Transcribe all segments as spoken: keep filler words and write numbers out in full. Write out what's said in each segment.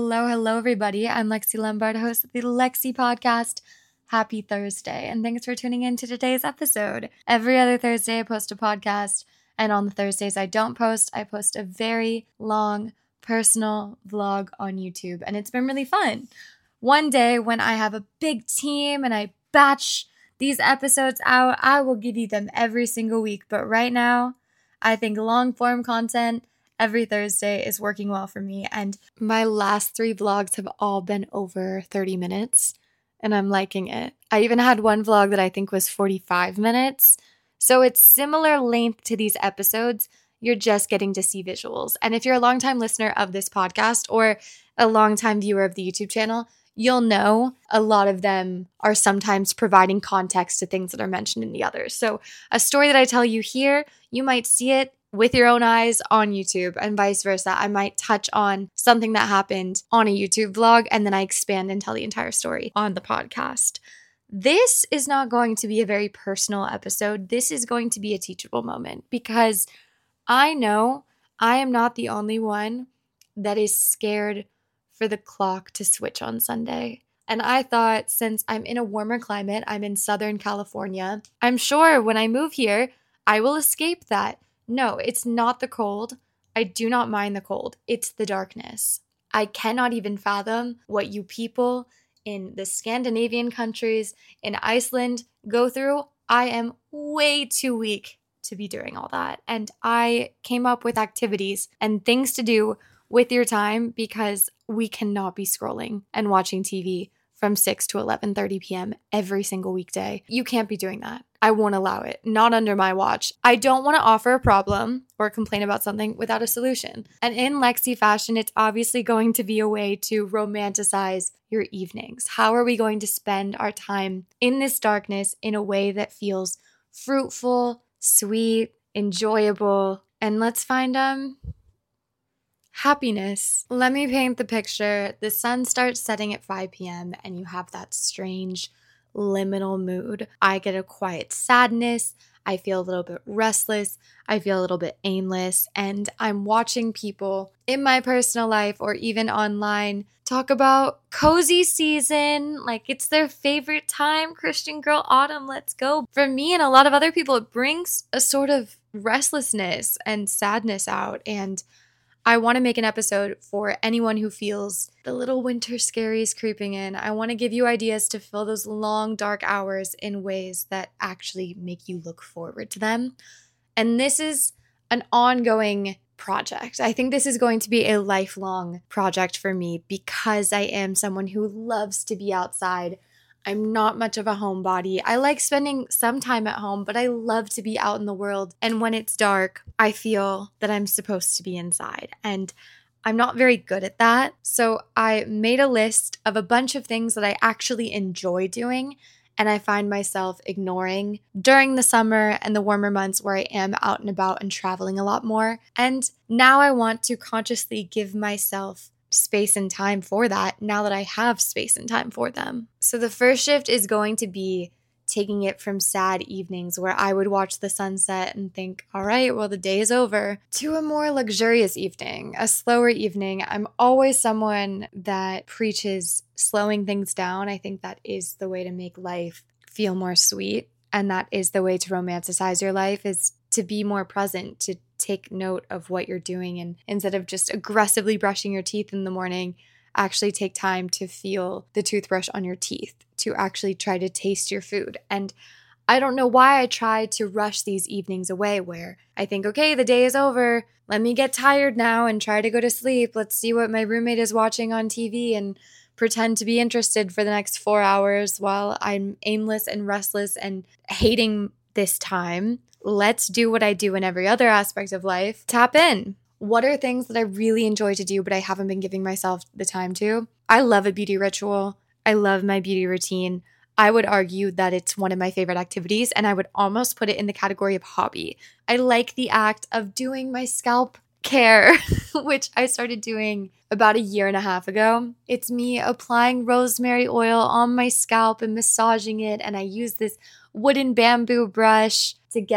Hello, hello, everybody. I'm Lexi Lombard, host of the Lexi Podcast. Happy Thursday, and thanks for tuning in to today's episode. Every other Thursday, I post a podcast, and on the Thursdays I don't post, I post a very long personal vlog on YouTube, and it's been really fun. One day, when I have a big team and I batch these episodes out, I will give you them every single week, but right now, I think long-form content every Thursday is working well for me, and my last three vlogs have all been over thirty minutes, and I'm liking it. I even had one vlog that I think was forty-five minutes, so it's similar length to these episodes. You're just getting to see visuals, and if you're a longtime listener of this podcast or a longtime viewer of the YouTube channel, you'll know a lot of them are sometimes providing context to things that are mentioned in the others. So a story that I tell you here, you might see it with your own eyes on YouTube, and vice versa. I might touch on something that happened on a YouTube vlog and then I expand and tell the entire story on the podcast. This is not going to be a very personal episode. This is going to be a teachable moment because I know I am not the only one that is scared for the clock to switch on Sunday. And I thought, since I'm in a warmer climate, I'm in Southern California, I'm sure when I move here, I will escape that. No, it's not the cold. I do not mind the cold. It's the darkness. I cannot even fathom what you people in the Scandinavian countries, in Iceland, go through. I am way too weak to be doing all that. And I came up with activities and things to do with your time because we cannot be scrolling and watching T V from six to eleven thirty p.m. every single weekday. You can't be doing that. I won't allow it. Not under my watch. I don't want to offer a problem or complain about something without a solution. And in Lexi fashion, it's obviously going to be a way to romanticize your evenings. How are we going to spend our time in this darkness in a way that feels fruitful, sweet, enjoyable, and let's find um happiness. Let me paint the picture. The sun starts setting at five p.m. and you have that strange liminal mood. I get a quiet sadness. I feel a little bit restless. I feel a little bit aimless. And I'm watching people in my personal life or even online talk about cozy season, like it's their favorite time. Christian girl autumn, let's go. For me and a lot of other people, it brings a sort of restlessness and sadness out. And I want to make an episode for anyone who feels the little winter scaries creeping in. I want to give you ideas to fill those long, dark hours in ways that actually make you look forward to them. And this is an ongoing project. I think this is going to be a lifelong project for me because I am someone who loves to be outside. I'm not much of a homebody. I like spending some time at home, but I love to be out in the world. And when it's dark, I feel that I'm supposed to be inside. And I'm not very good at that. So I made a list of a bunch of things that I actually enjoy doing and I find myself ignoring during the summer and the warmer months where I am out and about and traveling a lot more. And now I want to consciously give myself space and time for that now that I have space and time for them. So the first shift is going to be taking it from sad evenings where I would watch the sunset and think, all right, well, the day is over, to a more luxurious evening, a slower evening. I'm always someone that preaches slowing things down. I think that is the way to make life feel more sweet. And that is the way to romanticize your life, is to be more present, to take note of what you're doing. And instead of just aggressively brushing your teeth in the morning, actually take time to feel the toothbrush on your teeth, to actually try to taste your food. And I don't know why I try to rush these evenings away where I think, okay, the day is over. Let me get tired now and try to go to sleep. Let's see what my roommate is watching on T V and pretend to be interested for the next four hours while I'm aimless and restless and hating this time. Let's do what I do in every other aspect of life. Tap in. What are things that I really enjoy to do, but I haven't been giving myself the time to? I love a beauty ritual. I love my beauty routine. I would argue that it's one of my favorite activities, and I would almost put it in the category of hobby. I like the act of doing my scalp care, which I started doing about a year and a half ago. It's me applying rosemary oil on my scalp and massaging it, and I use this wooden bamboo brush to get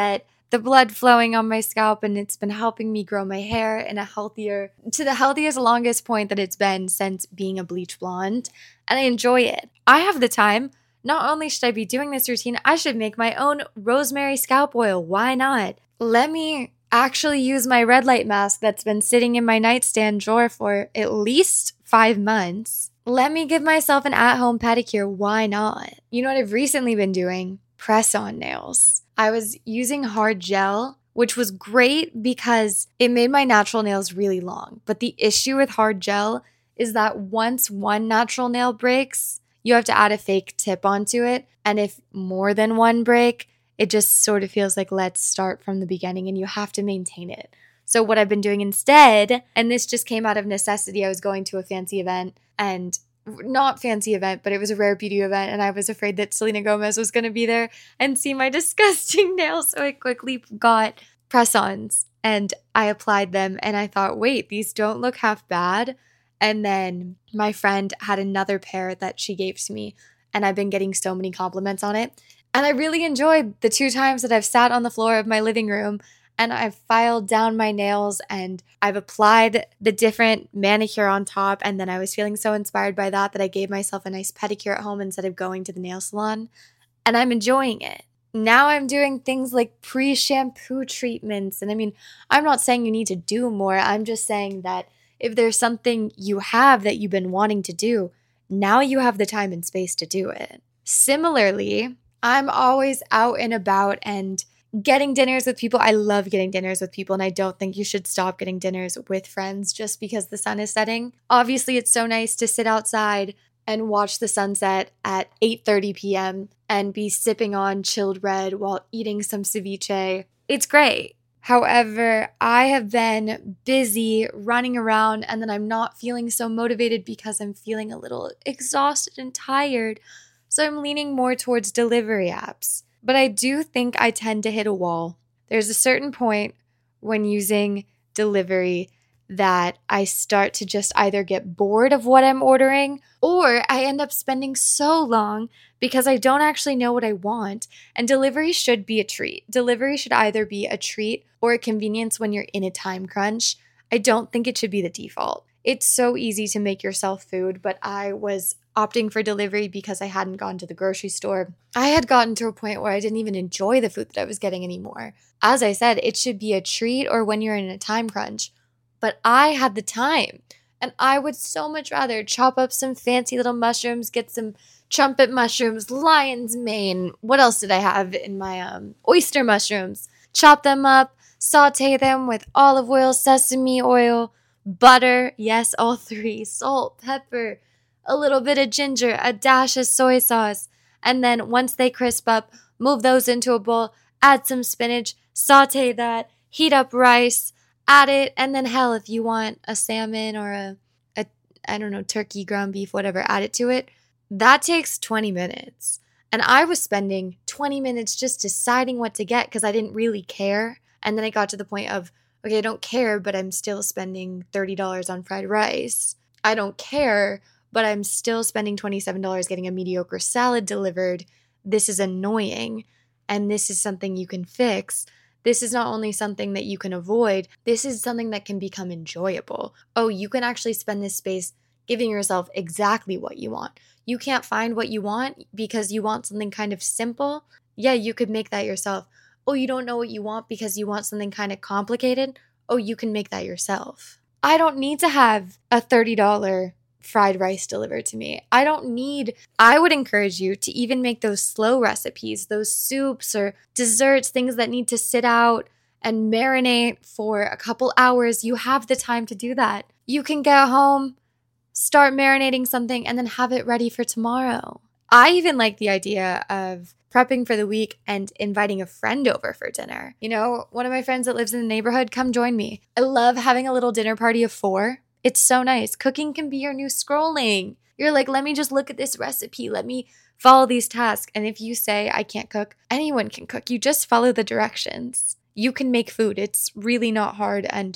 the blood flowing on my scalp, and it's been helping me grow my hair in a healthier, to the healthiest, longest point that it's been since being a bleach blonde. And I enjoy it. I have the time. Not only should I be doing this routine, I should make my own rosemary scalp oil. Why not? Let me actually use my red light mask that's been sitting in my nightstand drawer for at least five months. Let me give myself an at-home pedicure. Why not? You know what I've recently been doing? Press-on nails. I was using hard gel, which was great because it made my natural nails really long. But the issue with hard gel is that once one natural nail breaks, you have to add a fake tip onto it. And if more than one break, it just sort of feels like let's start from the beginning and you have to maintain it. So what I've been doing instead, and this just came out of necessity, I was going to a fancy event and not fancy event, but it was a rare beauty event. And I was afraid that Selena Gomez was going to be there and see my disgusting nails. So I quickly got press-ons and I applied them and I thought, wait, these don't look half bad. And then my friend had another pair that she gave to me and I've been getting so many compliments on it. And I really enjoyed the two times that I've sat on the floor of my living room and I've filed down my nails and I've applied the different manicure on top. And then I was feeling so inspired by that that I gave myself a nice pedicure at home instead of going to the nail salon. And I'm enjoying it. Now I'm doing things like pre-shampoo treatments. And I mean, I'm not saying you need to do more. I'm just saying that if there's something you have that you've been wanting to do, now you have the time and space to do it. Similarly, I'm always out and about and getting dinners with people. I love getting dinners with people, and I don't think you should stop getting dinners with friends just because the sun is setting. Obviously, it's so nice to sit outside and watch the sunset at eight thirty p.m. and be sipping on chilled red while eating some ceviche. It's great. However, I have been busy running around and then I'm not feeling so motivated because I'm feeling a little exhausted and tired. So I'm leaning more towards delivery apps. But I do think I tend to hit a wall. There's a certain point when using delivery that I start to just either get bored of what I'm ordering or I end up spending so long because I don't actually know what I want. And delivery should be a treat. Delivery should either be a treat or a convenience when you're in a time crunch. I don't think it should be the default. It's so easy to make yourself food, but I was opting for delivery because I hadn't gone to the grocery store. I had gotten to a point where I didn't even enjoy the food that I was getting anymore. As I said, it should be a treat or when you're in a time crunch. But I had the time, and I would so much rather chop up some fancy little mushrooms, get some trumpet mushrooms, lion's mane. What else did I have in my um oyster mushrooms? Chop them up, saute them with olive oil, sesame oil, butter, yes, all three, salt, pepper, a little bit of ginger, a dash of soy sauce, and then once they crisp up, move those into a bowl, add some spinach, saute that, heat up rice, add it, and then hell, if you want a salmon or a, a, I don't know, turkey, ground beef, whatever, add it to it. That takes twenty minutes. And I was spending twenty minutes just deciding what to get because I didn't really care. And then I got to the point of, okay, I don't care, but I'm still spending thirty dollars on fried rice. I don't care, but I'm still spending twenty-seven dollars getting a mediocre salad delivered. This is annoying. And this is something you can fix. This is not only something that you can avoid, this is something that can become enjoyable. Oh, you can actually spend this space giving yourself exactly what you want. You can't find what you want because you want something kind of simple. Yeah, you could make that yourself. Oh, you don't know what you want because you want something kind of complicated. Oh, you can make that yourself. I don't need to have a thirty dollars fried rice delivered to me. I don't need, I would encourage you to even make those slow recipes, those soups or desserts, things that need to sit out and marinate for a couple hours. You have the time to do that. You can get home, start marinating something, and then have it ready for tomorrow. I even like the idea of prepping for the week and inviting a friend over for dinner. You know, one of my friends that lives in the neighborhood, come join me. I love having a little dinner party of four. It's so nice. Cooking can be your new scrolling. You're like, let me just look at this recipe. Let me follow these tasks. And if you say, I can't cook, anyone can cook. You just follow the directions. You can make food. It's really not hard. And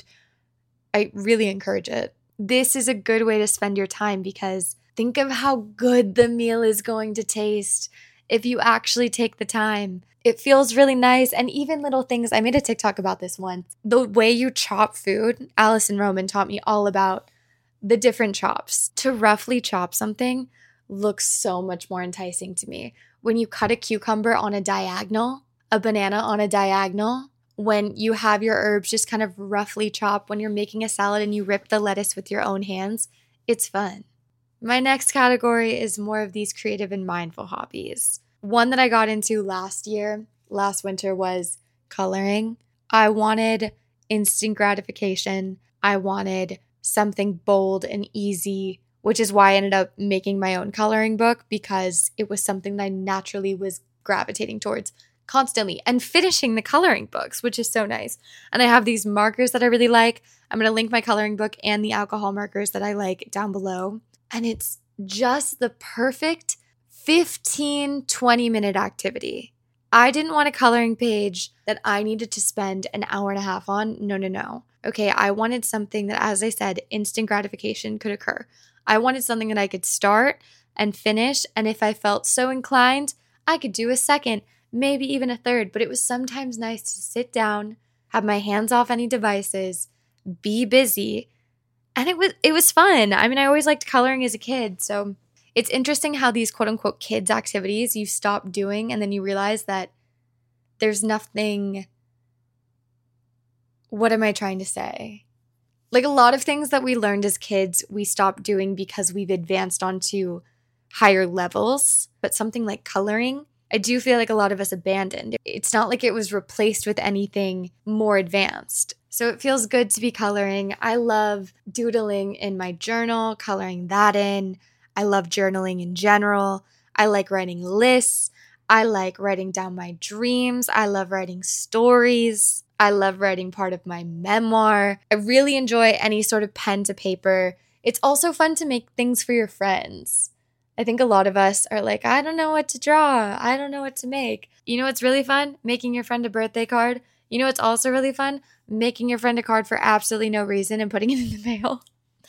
I really encourage it. This is a good way to spend your time because think of how good the meal is going to taste if you actually take the time. It feels really nice. And even little things, I made a TikTok about this once. The way you chop food, Allison Roman taught me all about the different chops. To roughly chop something looks so much more enticing to me. When you cut a cucumber on a diagonal, a banana on a diagonal, when you have your herbs just kind of roughly chopped, when you're making a salad and you rip the lettuce with your own hands, it's fun. My next category is more of these creative and mindful hobbies. One that I got into last year, last winter, was coloring. I wanted instant gratification. I wanted something bold and easy, which is why I ended up making my own coloring book, because it was something that I naturally was gravitating towards constantly, and finishing the coloring books, which is so nice. And I have these markers that I really like. I'm going to link my coloring book and the alcohol markers that I like down below. And it's just the perfect fifteen, twenty minute activity. I didn't want a coloring page that I needed to spend an hour and a half on. No, no, no. Okay, I wanted something that, as I said, instant gratification could occur. I wanted something that I could start and finish, and if I felt so inclined, I could do a second, maybe even a third. But it was sometimes nice to sit down, have my hands off any devices, be busy, and it was it was fun. I mean, I always liked coloring as a kid, so it's interesting how these quote-unquote kids activities you stop doing, and then you realize that there's nothing. What am I trying to say? Like, a lot of things that we learned as kids, we stopped doing because we've advanced onto higher levels. But something like coloring, I do feel like a lot of us abandoned. It's not like it was replaced with anything more advanced. So it feels good to be coloring. I love doodling in my journal, coloring that in. I love journaling in general. I like writing lists. I like writing down my dreams. I love writing stories. I love writing part of my memoir. I really enjoy any sort of pen to paper. It's also fun to make things for your friends. I think a lot of us are like, I don't know what to draw. I don't know what to make. You know what's really fun? Making your friend a birthday card. You know what's also really fun? Making your friend a card for absolutely no reason and putting it in the mail.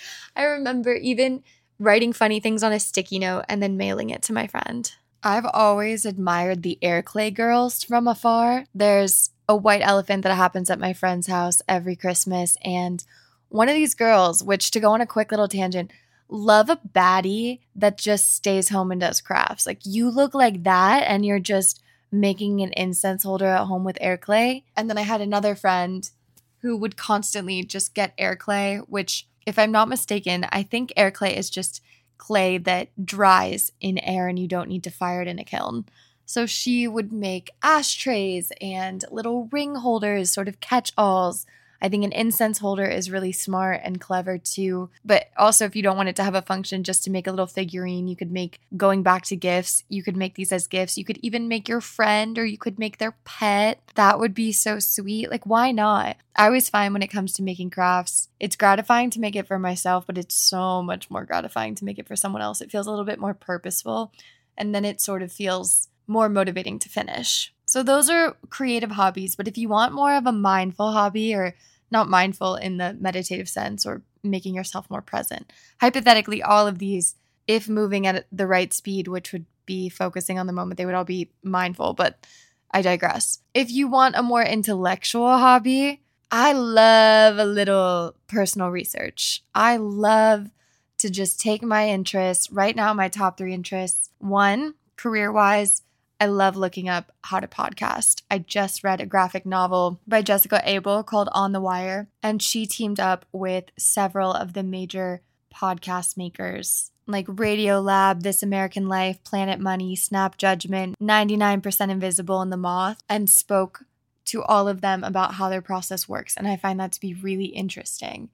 I remember even writing funny things on a sticky note and then mailing it to my friend. I've always admired the air clay girls from afar. There's a white elephant that happens at my friend's house every Christmas, and one of these girls, which, to go on a quick little tangent, love a baddie that just stays home and does crafts. Like, you look like that and you're just making an incense holder at home with air clay. And then I had another friend who would constantly just get air clay, which, if I'm not mistaken, I think air clay is just clay that dries in air and you don't need to fire it in a kiln. So she would make ashtrays and little ring holders, sort of catch-alls. I think an incense holder is really smart and clever too. But also, if you don't want it to have a function, just to make a little figurine, you could make, going back to gifts, you could make these as gifts. You could even make your friend, or you could make their pet. That would be so sweet. Like, why not? I always find when it comes to making crafts, it's gratifying to make it for myself, but it's so much more gratifying to make it for someone else. It feels a little bit more purposeful, and then it sort of feels more motivating to finish. So those are creative hobbies, but if you want more of a mindful hobby, or not mindful in the meditative sense, or making yourself more present, hypothetically, all of these, if moving at the right speed, which would be focusing on the moment, they would all be mindful, but I digress. If you want a more intellectual hobby, I love a little personal research. I love to just take my interests. Right now, my top three interests: one, career-wise, I love looking up how to podcast. I just read a graphic novel by Jessica Abel called On the Wire, and she teamed up with several of the major podcast makers like Radiolab, This American Life, Planet Money, Snap Judgment, ninety-nine percent Invisible, and The Moth, and spoke to all of them about how their process works. And I find that to be really interesting.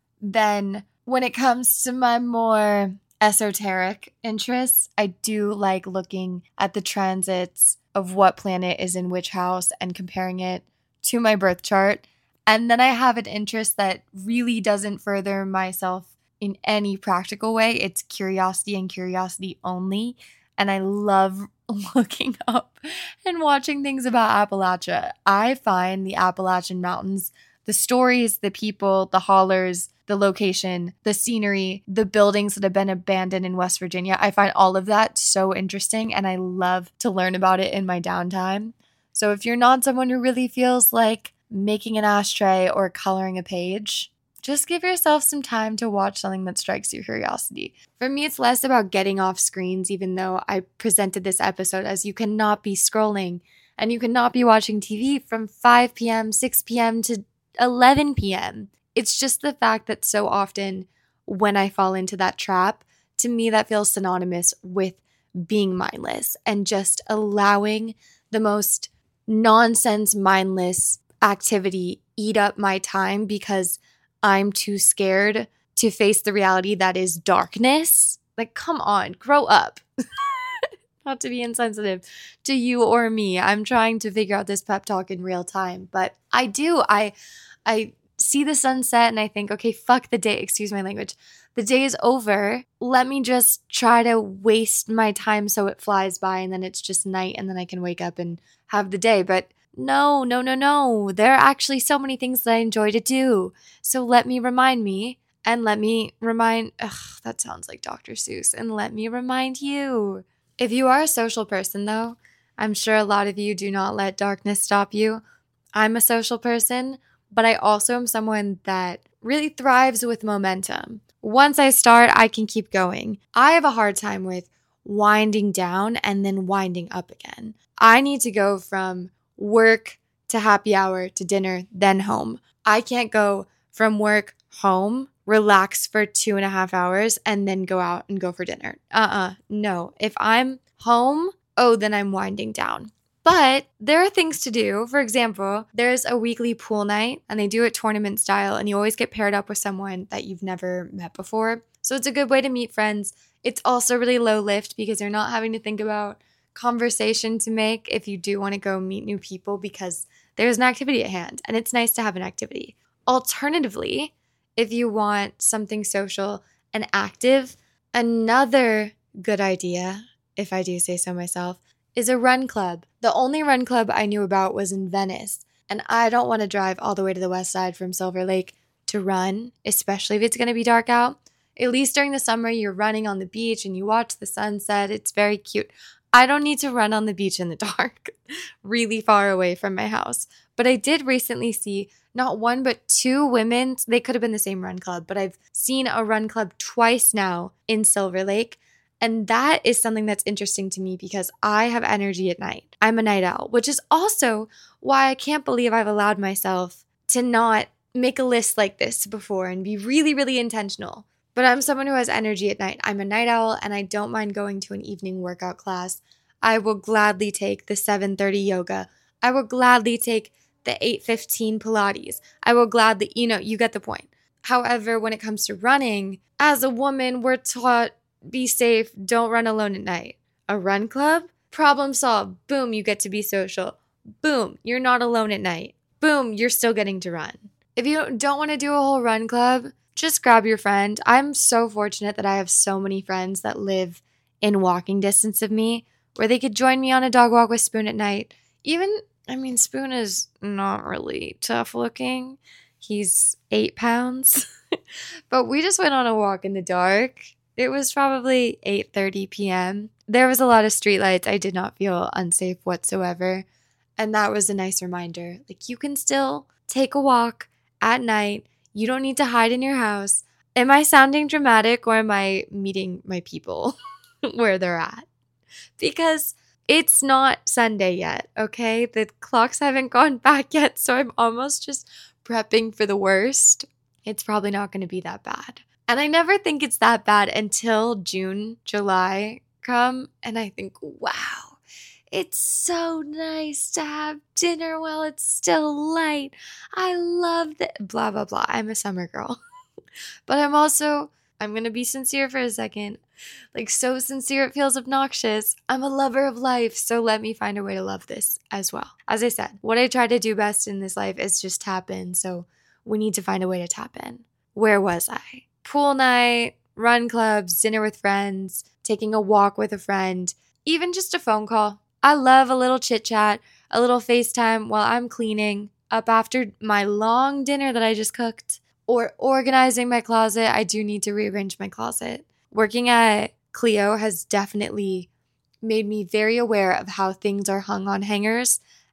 Then when it comes to my more esoteric interests, I do like looking at the transits of what planet is in which house and comparing it to my birth chart. And then I have an interest that really doesn't further myself in any practical way. It's curiosity and curiosity only. And I love looking up and watching things about Appalachia. I find the Appalachian Mountains, the stories, the people, the hollers, the location, the scenery, the buildings that have been abandoned in West Virginia. I find all of that so interesting, and I love to learn about it in my downtime. So if you're not someone who really feels like making an ashtray or coloring a page, just give yourself some time to watch something that strikes your curiosity. For me, it's less about getting off screens, even though I presented this episode as you cannot be scrolling and you cannot be watching T V from five p.m., six p.m. to eleven p.m. It's just the fact that so often when I fall into that trap, to me that feels synonymous with being mindless and just allowing the most nonsense, mindless activity eat up my time because I'm too scared to face the reality that is darkness. Like, come on, grow up. Not to be insensitive to you or me. I'm trying to figure out this pep talk in real time, but I do. I I see the sunset and I think, okay, fuck the day. Excuse my language. The day is over. Let me just try to waste my time so it flies by and then it's just night and then I can wake up and have the day. But no, no, no, no. There are actually so many things that I enjoy to do. So let me remind me and let me remind, ugh, that sounds like Doctor Seuss, and let me remind you. If you are a social person though, I'm sure a lot of you do not let darkness stop you. I'm a social person, but I also am someone that really thrives with momentum. Once I start, I can keep going. I have a hard time with winding down and then winding up again. I need to go from work to happy hour to dinner, then home. I can't go from work home, relax for two and a half hours, and then go out and go for dinner. Uh-uh, no. If I'm home, oh, then I'm winding down. But there are things to do. For example, there's a weekly pool night and they do it tournament style and you always get paired up with someone that you've never met before. So it's a good way to meet friends. It's also really low lift because you're not having to think about conversation to make if you do want to go meet new people because there's an activity at hand and it's nice to have an activity. Alternatively, if you want something social and active, another good idea, if I do say so myself, is a run club. The only run club I knew about was in Venice, and I don't want to drive all the way to the west side from Silver Lake to run, especially if it's going to be dark out. At least during the summer, you're running on the beach and you watch the sunset. It's very cute. I don't need to run on the beach in the dark, really far away from my house. But I did recently see not one, but two women. They could have been the same run club, but I've seen a run club twice now in Silver Lake. And that is something that's interesting to me because I have energy at night. I'm a night owl, which is also why I can't believe I've allowed myself to not make a list like this before and be really, really intentional. But I'm someone who has energy at night. I'm a night owl and I don't mind going to an evening workout class. I will gladly take the seven thirty yoga. I will gladly take the eight fifteen Pilates. I will gladly, you know, you get the point. However, when it comes to running, as a woman, we're taught be safe, don't run alone at night. A run club? Problem solved. Boom, you get to be social. Boom, you're not alone at night. Boom, you're still getting to run. If you don't want to do a whole run club, just grab your friend. I'm so fortunate that I have so many friends that live in walking distance of me where they could join me on a dog walk with Spoon at night. Even, I mean, Spoon is not really tough looking. He's eight pounds. But we just went on a walk in the dark. It was probably eight thirty p.m. There was a lot of streetlights. I did not feel unsafe whatsoever. And that was a nice reminder. Like, you can still take a walk at night. You don't need to hide in your house. Am I sounding dramatic or am I meeting my people where they're at? Because it's not Sunday yet, okay? The clocks haven't gone back yet, so I'm almost just prepping for the worst. It's probably not going to be that bad. And I never think it's that bad until June, July come, and I think, wow, it's so nice to have dinner while it's still light. I love that, blah, blah, blah. I'm a summer girl. But I'm also, I'm going to be sincere for a second. Like, so sincere it feels obnoxious. I'm a lover of life, so let me find a way to love this as well. As I said, what I try to do best in this life is just tap in, so we need to find a way to tap in. Where was I? Pool night, run clubs, dinner with friends, taking a walk with a friend, even just a phone call. I love a little chit chat, a little FaceTime while I'm cleaning up after my long dinner that I just cooked, or organizing my closet. I do need to rearrange my closet. Working at Clio has definitely made me very aware of how things are hung on hangers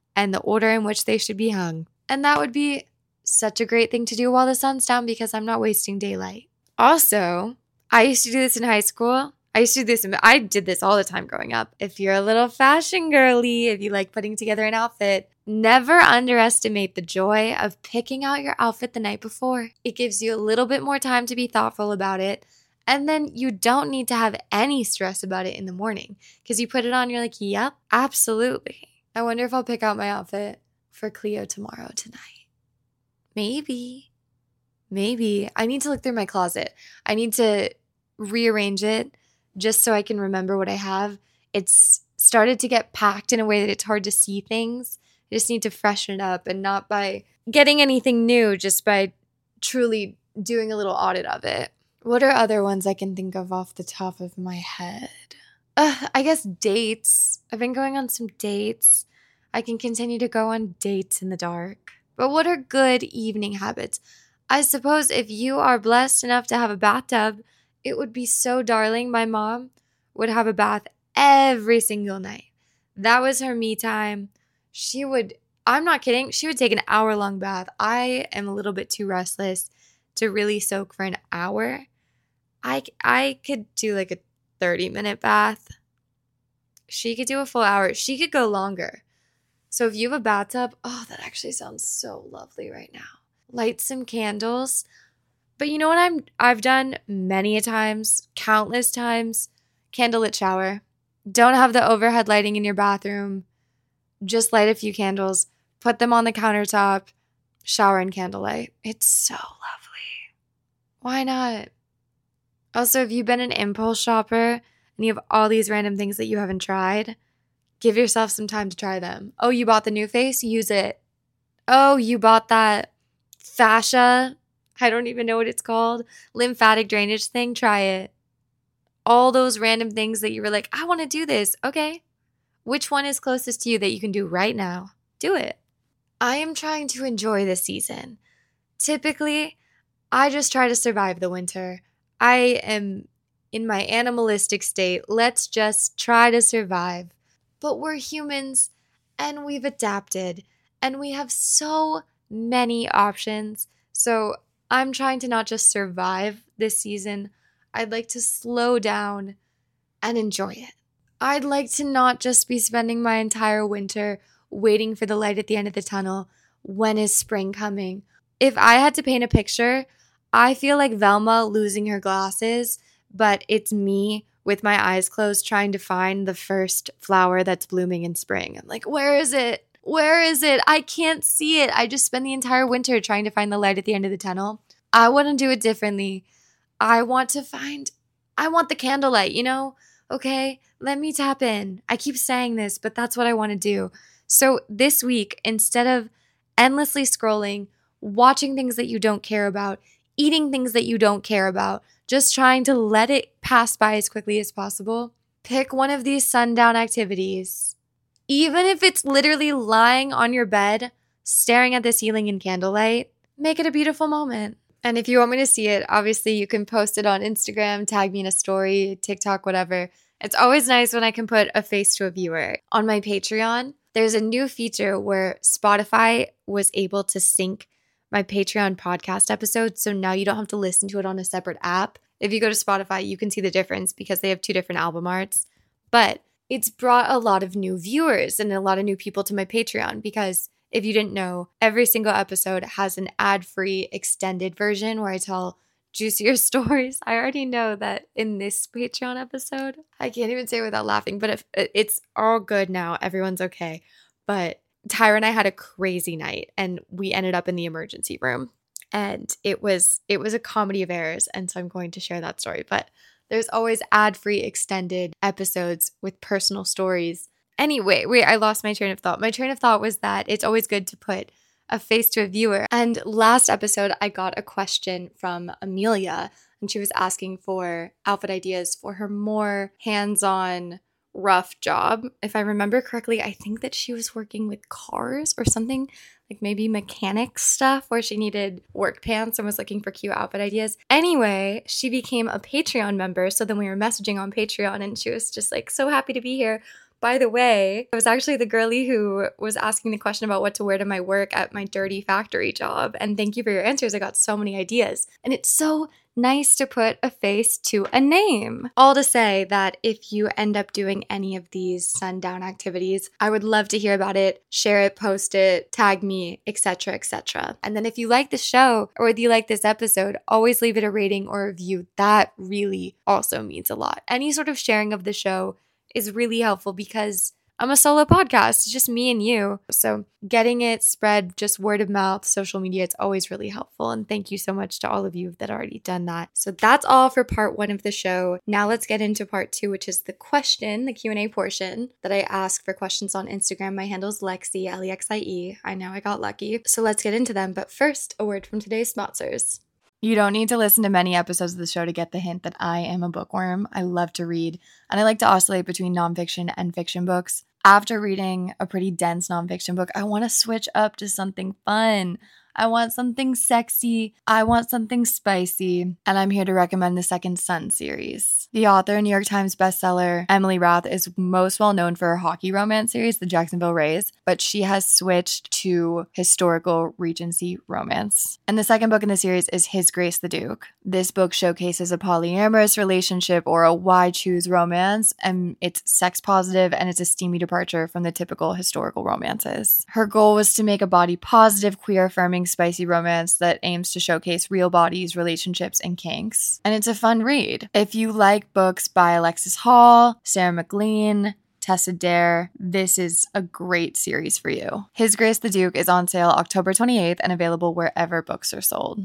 and the order in which they should be hung. And that would be such a great thing to do while the sun's down because I'm not wasting daylight. Also, I used to do this in high school. I used to do this, I did this all the time growing up. If you're a little fashion girly, if you like putting together an outfit, never underestimate the joy of picking out your outfit the night before. It gives you a little bit more time to be thoughtful about it. And then you don't need to have any stress about it in the morning because you put it on, you're like, yep, absolutely. I wonder if I'll pick out my outfit for Cleo tomorrow tonight. Maybe. Maybe. I need to look through my closet. I need to rearrange it just so I can remember what I have. It's started to get packed in a way that it's hard to see things. I just need to freshen it up, and not by getting anything new, just by truly doing a little audit of it. What are other ones I can think of off the top of my head? Uh, I guess dates. I've been going on some dates. I can continue to go on dates in the dark. But what are good evening habits? I suppose if you are blessed enough to have a bathtub, it would be so darling. My mom would have a bath every single night. That was her me time. She would, I'm not kidding, she would take an hour-long bath. I am a little bit too restless to really soak for an hour. I, I could do like a thirty-minute bath. She could do a full hour. She could go longer. So if you have a bathtub, oh, that actually sounds so lovely right now. Light some candles. But you know what I'm, I've done many a times, countless times? Candlelit shower. Don't have the overhead lighting in your bathroom. Just light a few candles. Put them on the countertop. Shower in candlelight. It's so lovely. Why not? Also, if you've been an impulse shopper and you have all these random things that you haven't tried, give yourself some time to try them. Oh, you bought the new face? Use it. Oh, you bought that fascia? I don't even know what it's called. Lymphatic drainage thing? Try it. All those random things that you were like, I want to do this. Okay. Which one is closest to you that you can do right now? Do it. I am trying to enjoy this season. Typically, I just try to survive the winter. I am in my animalistic state. Let's just try to survive. But we're humans and we've adapted and we have so many options. So I'm trying to not just survive this season. I'd like to slow down and enjoy it. I'd like to not just be spending my entire winter waiting for the light at the end of the tunnel. When is spring coming? If I had to paint a picture, I feel like Velma losing her glasses, but it's me with my eyes closed trying to find the first flower that's blooming in spring. I'm like, where is it? Where is it? I can't see it. I just spend the entire winter trying to find the light at the end of the tunnel. I want to do it differently. I want to find, I want the candlelight, you know? Okay, let me tap in. I keep saying this, but that's what I want to do. So this week, instead of endlessly scrolling, watching things that you don't care about, eating things that you don't care about, just trying to let it pass by as quickly as possible, pick one of these sundown activities. Even if it's literally lying on your bed, staring at the ceiling in candlelight, make it a beautiful moment. And if you want me to see it, obviously you can post it on Instagram, tag me in a story, TikTok, whatever. It's always nice when I can put a face to a viewer. On my Patreon, there's a new feature where Spotify was able to sync my Patreon podcast episodes, so now you don't have to listen to it on a separate app. If you go to Spotify, you can see the difference because they have two different album arts. But it's brought a lot of new viewers and a lot of new people to my Patreon because if you didn't know, every single episode has an ad-free extended version where I tell juicier stories. I already know that in this Patreon episode, I can't even say it without laughing, but if, it's all good now. Everyone's okay. But Tyra and I had a crazy night and we ended up in the emergency room and it was it was a comedy of errors. And so I'm going to share that story. But there's always ad-free extended episodes with personal stories. Anyway, wait, I lost my train of thought. My train of thought was that it's always good to put a face to a viewer. And last episode, I got a question from Amelia and she was asking for outfit ideas for her more hands-on rough job. If I remember correctly, I think that she was working with cars or something, like maybe mechanic stuff where she needed work pants and was looking for cute outfit ideas. Anyway, she became a Patreon member. So then we were messaging on Patreon and she was just like so happy to be here. By the way, I was actually the girlie who was asking the question about what to wear to my work at my dirty factory job. And thank you for your answers. I got so many ideas. And it's so nice to put a face to a name. All to say that if you end up doing any of these sundown activities, I would love to hear about it, share it, post it, tag me, et cetera, et cetera. And then if you like the show or if you like this episode, always leave it a rating or a review. That really also means a lot. Any sort of sharing of the show is really helpful because I'm a solo podcast. It's just me and you. So getting it spread, just word of mouth, social media, it's always really helpful. And thank you so much to all of you that already done that. So that's all for part one of the show. Now let's get into part two, which is the question, the Q and A portion that I ask for questions on Instagram. My handle is Lexie, L E X I E. I know I got lucky. So let's get into them. But first, a word from today's sponsors. You don't need to listen to many episodes of the show to get the hint that I am a bookworm. I love to read, and I like to oscillate between nonfiction and fiction books. After reading a pretty dense nonfiction book, I want to switch up to something fun. I want something sexy. I want something spicy. And I'm here to recommend the Second Son series. The author, New York Times bestseller, Emily Rath, is most well known for her hockey romance series, The Jacksonville Rays, but she has switched to historical Regency romance. And the second book in the series is His Grace the Duke. This book showcases a polyamorous relationship or a why choose romance, and it's sex positive and it's a steamy departure from the typical historical romances. Her goal was to make a body positive, queer affirming, spicy romance that aims to showcase real bodies, relationships, and kinks. And it's a fun read. If you like books by Alexis Hall, Sarah McLean, Tessa Dare, this is a great series for you. His Grace the Duke is on sale October twenty-eighth and available wherever books are sold.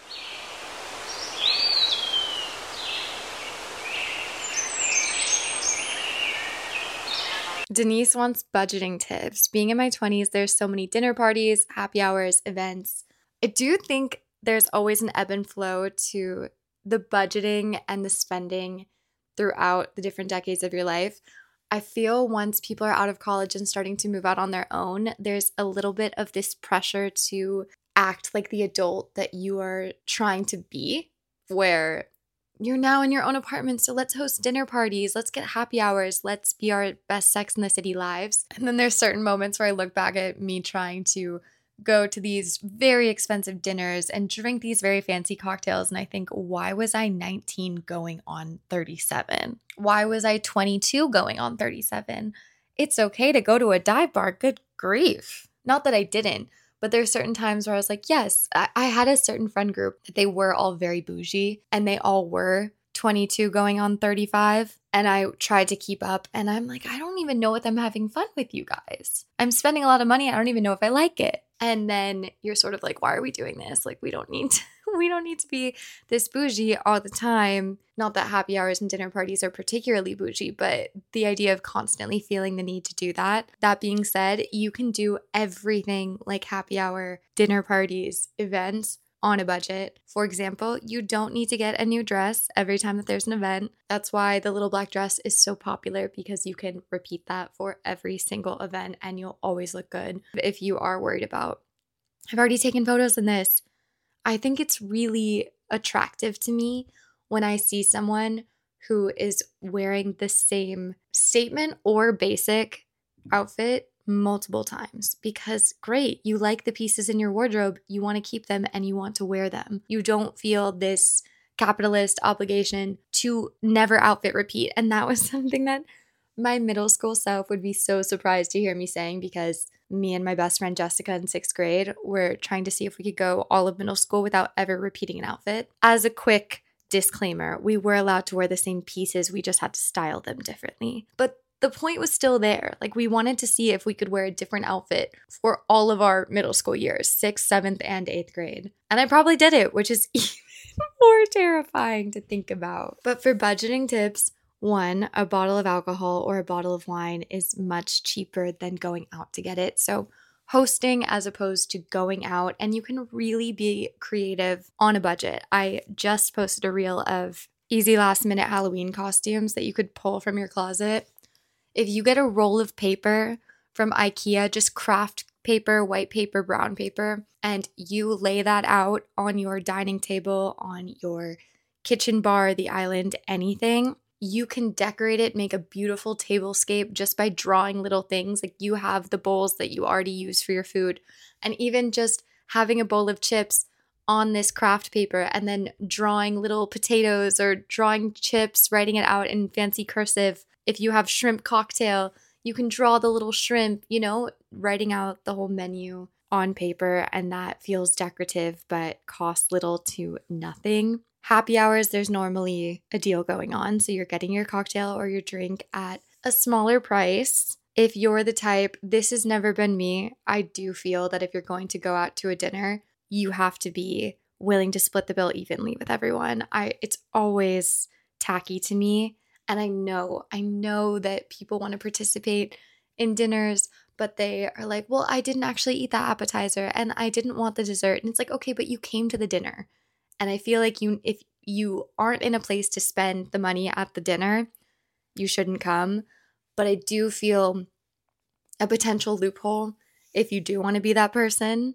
Denise wants budgeting tips. Being in my twenties, there's so many dinner parties, happy hours, events. I do think there's always an ebb and flow to the budgeting and the spending throughout the different decades of your life. I feel once people are out of college and starting to move out on their own, there's a little bit of this pressure to act like the adult that you are trying to be, where you're now in your own apartment, so let's host dinner parties, let's get happy hours, let's be our best Sex in the City lives. And then there's certain moments where I look back at me trying to go to these very expensive dinners and drink these very fancy cocktails, and I think, why was I nineteen going on thirty-seven? Why was I twenty-two going on thirty-seven? It's okay to go to a dive bar, good grief. Not that I didn't, but there's certain times where I was like, yes, I, I had a certain friend group that they were all very bougie and they all were twenty-two going on thirty-five. And I tried to keep up and I'm like, I don't even know if I'm having fun with you guys. I'm spending a lot of money. I don't even know if I like it. And then you're sort of like, why are we doing this? Like, we don't need to, we don't need to be this bougie all the time. Not that happy hours and dinner parties are particularly bougie, but the idea of constantly feeling the need to do that. That being said, you can do everything like happy hour, dinner parties, events on a budget. For example, you don't need to get a new dress every time that there's an event. That's why the little black dress is so popular, because you can repeat that for every single event and you'll always look good. If you are worried about, I've already taken photos in this, I think it's really attractive to me when I see someone who is wearing the same statement or basic outfit multiple times, because great, you like the pieces in your wardrobe, you want to keep them and you want to wear them. You don't feel this capitalist obligation to never outfit repeat. And that was something that my middle school self would be so surprised to hear me saying, because me and my best friend Jessica in sixth grade were trying to see if we could go all of middle school without ever repeating an outfit. As a quick disclaimer, we were allowed to wear the same pieces, we just had to style them differently. But the point was still there. Like, we wanted to see if we could wear a different outfit for all of our middle school years, sixth, seventh, and eighth grade. And I probably did it, which is even more terrifying to think about. But for budgeting tips, one, a bottle of alcohol or a bottle of wine is much cheaper than going out to get it. So hosting as opposed to going out, and you can really be creative on a budget. I just posted a reel of easy last minute Halloween costumes that you could pull from your closet. If you get a roll of paper from IKEA, just craft paper, white paper, brown paper, and you lay that out on your dining table, on your kitchen bar, the island, anything, you can decorate it, make a beautiful tablescape just by drawing little things. Like you have the bowls that you already use for your food. And even just having a bowl of chips on this craft paper and then drawing little potatoes or drawing chips, writing it out in fancy cursive. If you have shrimp cocktail, you can draw the little shrimp, you know, writing out the whole menu on paper, and that feels decorative but costs little to nothing. Happy hours, there's normally a deal going on, so you're getting your cocktail or your drink at a smaller price. If you're the type, this has never been me, I do feel that if you're going to go out to a dinner, you have to be willing to split the bill evenly with everyone. I it's always tacky to me, and I know, I know that people want to participate in dinners, but they are like, well, I didn't actually eat that appetizer and I didn't want the dessert. And it's like, okay, but you came to the dinner. And I feel like you, if you aren't in a place to spend the money at the dinner, you shouldn't come. But I do feel a potential loophole, if you do want to be that person,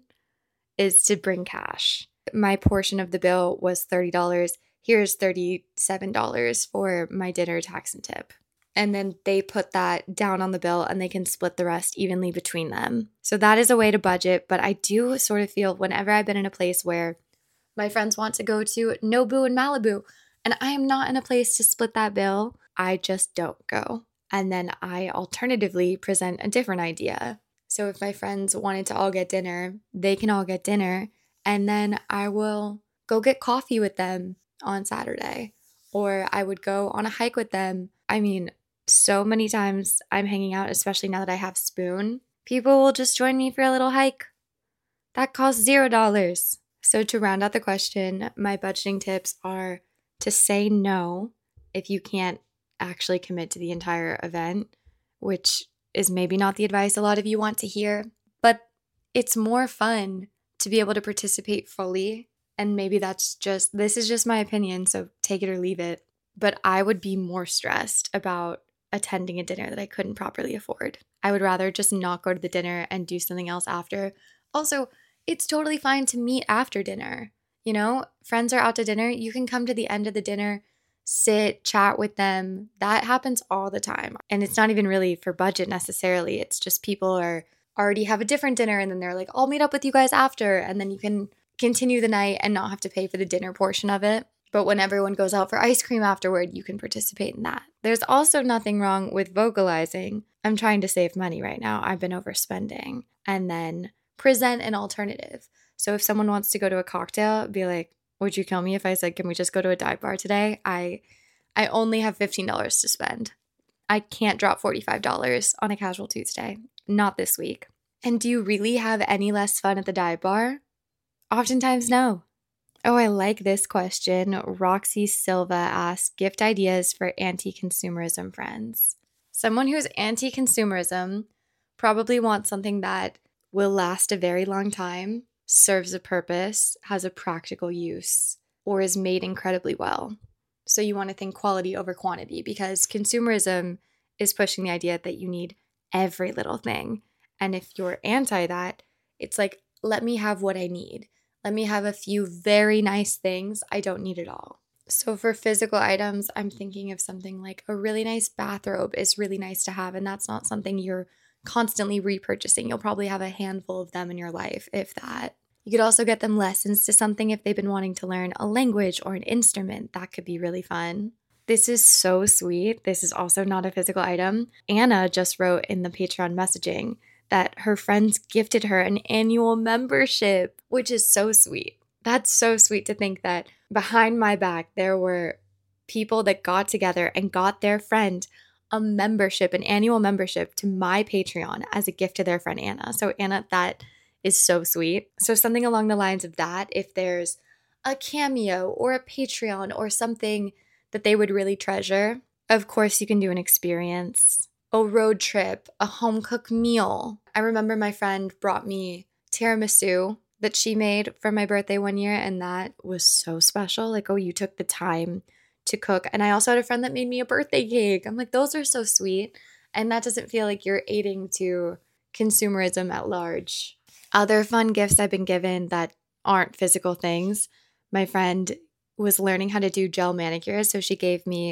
is to bring cash. My portion of the bill was thirty dollars. Here's thirty-seven dollars for my dinner tax and tip. And then they put that down on the bill and they can split the rest evenly between them. So that is a way to budget. But I do sort of feel whenever I've been in a place where my friends want to go to Nobu and Malibu and I am not in a place to split that bill, I just don't go. And then I alternatively present a different idea. So if my friends wanted to all get dinner, they can all get dinner. And then I will go get coffee with them on Saturday. Or I would go on a hike with them. I mean, so many times I'm hanging out, especially now that I have Spoon, people will just join me for a little hike. That costs zero dollars. So to round out the question, my budgeting tips are to say no if you can't actually commit to the entire event, which is maybe not the advice a lot of you want to hear, but it's more fun to be able to participate fully. And maybe that's just, this is just my opinion, so take it or leave it. But I would be more stressed about attending a dinner that I couldn't properly afford. I would rather just not go to the dinner and do something else after. Also, it's totally fine to meet after dinner. You know, friends are out to dinner. You can come to the end of the dinner, sit, chat with them. That happens all the time. And it's not even really for budget necessarily. It's just people are already have a different dinner and then they're like, I'll meet up with you guys after. And then you can continue the night and not have to pay for the dinner portion of it. But when everyone goes out for ice cream afterward, you can participate in that. There's also nothing wrong with vocalizing, I'm trying to save money right now, I've been overspending, and then present an alternative. So if someone wants to go to a cocktail, be like, would you kill me if I said, can we just go to a dive bar today? I I only have fifteen dollars to spend. I can't drop forty-five dollars on a casual Tuesday. Not this week. And do you really have any less fun at the dive bar? Oftentimes, no. Oh, I like this question. Roxy Silva asks, gift ideas for anti-consumerism friends. Someone who's anti-consumerism probably wants something that will last a very long time, serves a purpose, has a practical use, or is made incredibly well. So you want to think quality over quantity, because consumerism is pushing the idea that you need every little thing. And if you're anti that, it's like, let me have what I need. Let me have a few very nice things. I don't need it all. So for physical items, I'm thinking of something like a really nice bathrobe is really nice to have. And that's not something you're constantly repurchasing. You'll probably have a handful of them in your life, if that. You could also get them lessons to something if they've been wanting to learn a language or an instrument. That could be really fun. This is so sweet. This is also not a physical item. Anna just wrote in the Patreon messaging that her friends gifted her an annual membership, which is so sweet. That's so sweet to think that behind my back, there were people that got together and got their friend a membership, an annual membership to my Patreon as a gift to their friend Anna. So Anna, that is so sweet. So something along the lines of that, if there's a Cameo or a Patreon or something that they would really treasure, of course you can do an experience, a road trip, a home-cooked meal. I remember my friend brought me tiramisu that she made for my birthday one year, and that was so special. Like, oh, you took the time to cook. And I also had a friend that made me a birthday cake. I'm like, those are so sweet. And that doesn't feel like you're aiding to consumerism at large. Other fun gifts I've been given that aren't physical things. My friend was learning how to do gel manicures, so she gave me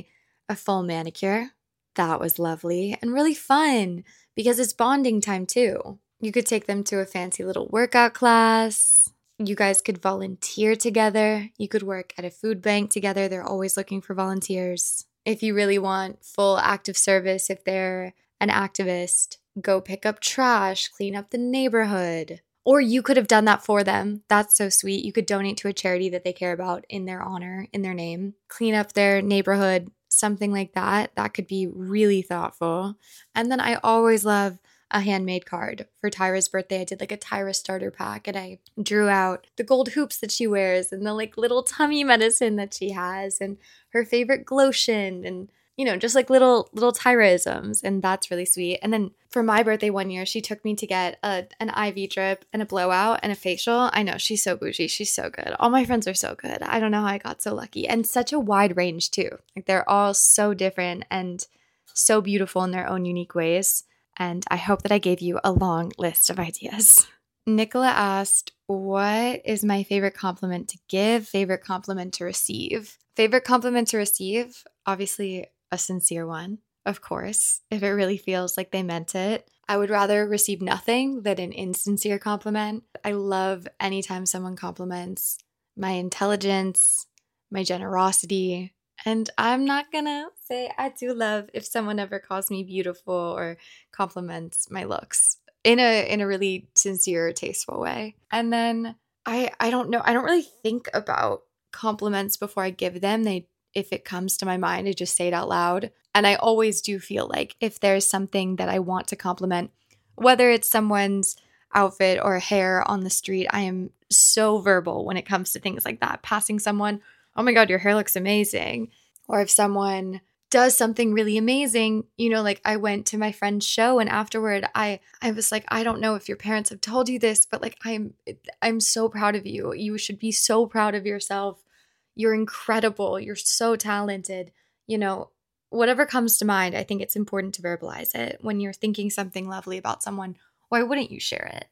a full manicure. That was lovely and really fun because it's bonding time too. You could take them to a fancy little workout class. You guys could volunteer together. You could work at a food bank together. They're always looking for volunteers. If you really want full active service, if they're an activist, go pick up trash, clean up the neighborhood. Or you could have done that for them. That's so sweet. You could donate to a charity that they care about in their honor, in their name. Clean up their neighborhood, something like that. That could be really thoughtful. And then I always love a handmade card. For Tyra's birthday, I did like a Tyra starter pack and I drew out the gold hoops that she wears and the like little tummy medicine that she has and her favorite glotion and, you know, just like little little Tyra-isms, and that's really sweet. And then for my birthday one year, she took me to get a, an I V drip and a blowout and a facial. I know, she's so bougie. She's so good. All my friends are so good. I don't know how I got so lucky. And such a wide range too. Like they're all so different and so beautiful in their own unique ways. And I hope that I gave you a long list of ideas. Nicola asked, what is my favorite compliment to give, favorite compliment to receive? Favorite compliment to receive, obviously a sincere one, of course, if it really feels like they meant it. I would rather receive nothing than an insincere compliment. I love anytime someone compliments my intelligence, my generosity, and I'm not gonna say I do love if someone ever calls me beautiful or compliments my looks in a in a really sincere, tasteful way. And then I I don't know, I don't really think about compliments before I give them. They if it comes to my mind, I just say it out loud. And I always do feel like if there's something that I want to compliment, whether it's someone's outfit or hair on the street, I am so verbal when it comes to things like that. Passing someone, oh my God, your hair looks amazing. Or if someone does something really amazing, you know, like I went to my friend's show and afterward I I was like, I don't know if your parents have told you this, but like I'm I'm so proud of you. You should be so proud of yourself. You're incredible. You're so talented. You know, whatever comes to mind, I think it's important to verbalize it. When you're thinking something lovely about someone, why wouldn't you share it?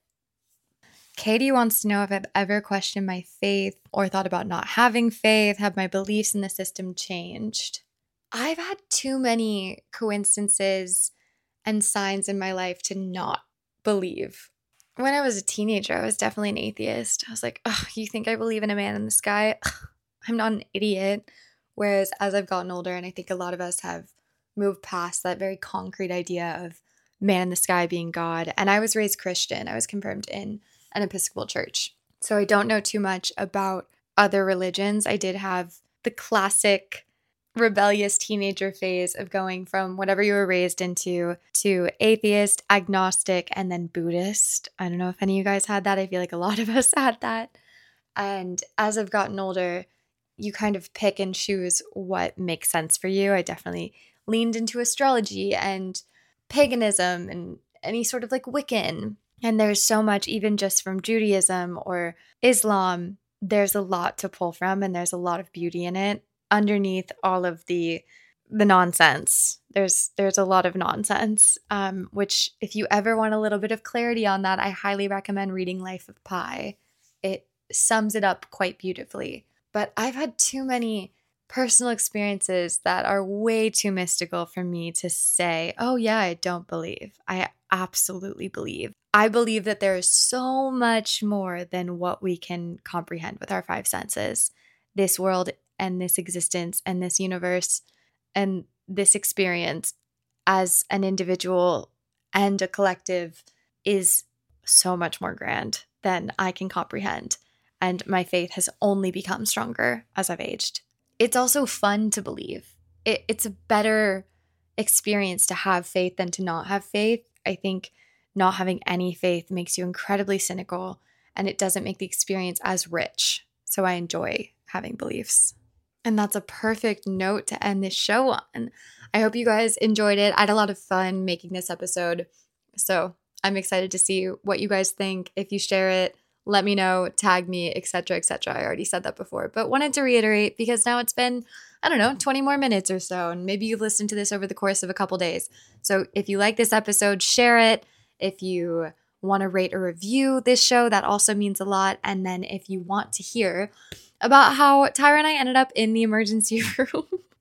Katie wants to know if I've ever questioned my faith or thought about not having faith. Have my beliefs in the system changed? I've had too many coincidences and signs in my life to not believe. When I was a teenager, I was definitely an atheist. I was like, oh, you think I believe in a man in the sky? I'm not an idiot. Whereas as I've gotten older, and I think a lot of us have moved past that very concrete idea of man in the sky being God. And I was raised Christian. I was confirmed in an Episcopal church. So I don't know too much about other religions. I did have the classic rebellious teenager phase of going from whatever you were raised into to atheist, agnostic, and then Buddhist. I don't know if any of you guys had that. I feel like a lot of us had that. And as I've gotten older, you kind of pick and choose what makes sense for you. I definitely leaned into astrology and paganism and any sort of like Wiccan. And there's so much, even just from Judaism or Islam, there's a lot to pull from and there's a lot of beauty in it. Underneath all of the the nonsense, there's there's a lot of nonsense, um, which if you ever want a little bit of clarity on that, I highly recommend reading Life of Pi. It sums it up quite beautifully. But I've had too many personal experiences that are way too mystical for me to say, oh yeah, I don't believe. I absolutely believe. I believe that there is so much more than what we can comprehend with our five senses. This world and this existence and this universe and this experience as an individual and a collective is so much more grand than I can comprehend. And my faith has only become stronger as I've aged. It's also fun to believe. It, it's a better experience to have faith than to not have faith. I think not having any faith makes you incredibly cynical and it doesn't make the experience as rich. So I enjoy having beliefs. And that's a perfect note to end this show on. I hope you guys enjoyed it. I had a lot of fun making this episode. So I'm excited to see what you guys think. If you share it, let me know, tag me, et cetera, et cetera. I already said that before, but wanted to reiterate because now it's been, I don't know, twenty more minutes or so. And maybe you've listened to this over the course of a couple days. So if you like this episode, share it. If you want to rate or review this show, that also means a lot. And then if you want to hear about how Tyra and I ended up in the emergency room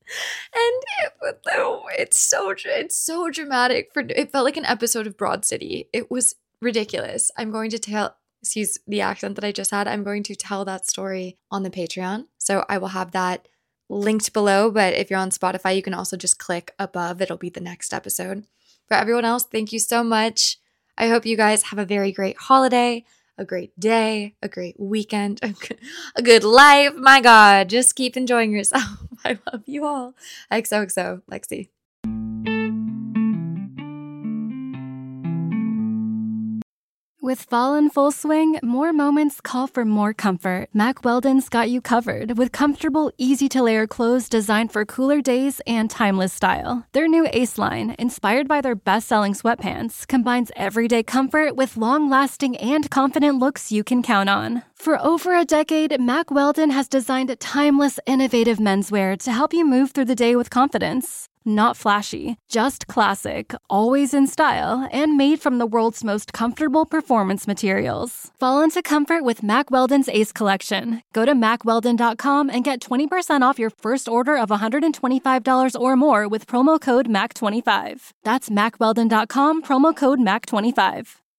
And it, it's so it's so dramatic. For it felt like an episode of Broad City. It was ridiculous. I'm going to tell, excuse the accent that I just had. I'm going to tell that story on the Patreon. So I will have that linked below. But if you're on Spotify, you can also just click above. It'll be the next episode. For everyone else, thank you so much. I hope you guys have a very great holiday, a great day, a great weekend, a good, a good life. My God, just keep enjoying yourself. I love you all. X O X O, Lexi. With fall in full swing, more moments call for more comfort. Mack Weldon's got you covered with comfortable, easy-to-layer clothes designed for cooler days and timeless style. Their new Ace line, inspired by their best-selling sweatpants, combines everyday comfort with long-lasting and confident looks you can count on. For over a decade, Mack Weldon has designed timeless, innovative menswear to help you move through the day with confidence. Not flashy, just classic, always in style, and made from the world's most comfortable performance materials. Fall into comfort with Mack Weldon's Ace Collection. Go to mack weldon dot com and get twenty percent off your first order of one hundred twenty-five dollars or more with promo code M A C twenty-five. That's mack weldon dot com, promo code M A C twenty-five.